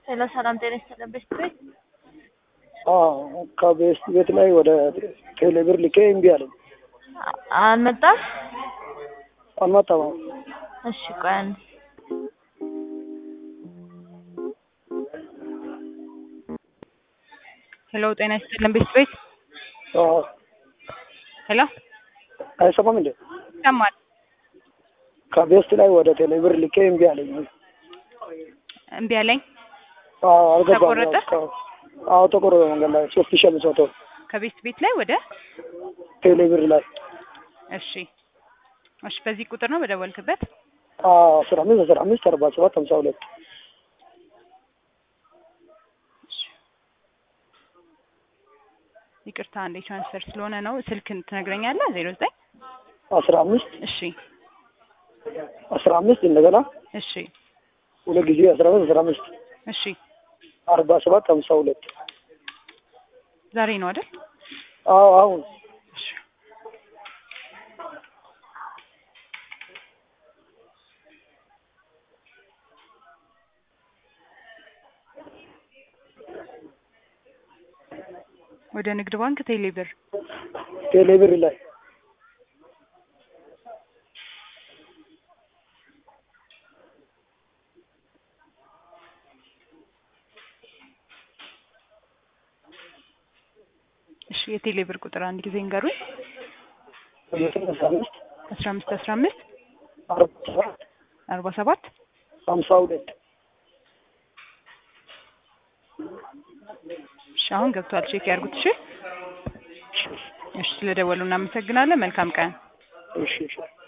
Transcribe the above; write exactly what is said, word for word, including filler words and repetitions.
ሄሎ ሰላም ጤና ይስጥልን ቤስት ቤት አዎ ከቤስት ቤት ላይ ወደ ቴሌብር ልኬ እምቢ አለኝ። አልመጣም አልመጣም። እሺ ቆይ አንዴ ሄሎ ጤና ይስጥልን ቤስት ቤት አዎ ሄሎ አይሰማም እንዴ? ይሰማል። ከቤስት ላይ ወደ ቴሌብር ልኬ እምቢ አለኝ። እምቢ አለኝ። አዎ አልገባም። ተቆረጠ? አዎ ተቆረጠ። መንገድ ላይ ሶስት ሺህ አምስት መቶ ከቤስት ቤት ላይ ወደ ቴሌብር ላይ። እሺ እሺ በዚህ ቁጥር ነው በደወልክበት? አዎ አስራ አምስት አስራ አምስት አርባ ሰባት ሃምሳ ሁለት ይቅርታ አንዴ ትራንስፈር ስለሆነ ነው። ስልክን ትነግረኛለህ? ዜሮ ዘጠኝ አስራ አምስት እሺ አስራ አምስት እንደገና እሺ ሁለት ጊዜ አስራ አምስት አስራ አምስት እሺ አርባ ሰባት ሃምሳ ሁለት ዛሬ ነው አይደል? አዎ አሁን እሺ ወደ ንግድ ባንክ ቴሌብር ቴሌብር ላይ እሺ የቴሌብር ቁጥር አንድ ጊዜ እንገሩኝ። አስራ አምስት አስራ አምስት አስራ አምስት አርባ ሰባት አርባ ሰባት ሃምሳ ሁለት እሺ አሁን ገብቷል። ቼክ ያርጉት። እሺ እሺ ስለደወሉ እናመሰግናለን። መልካም ቀን። እሺ እሺ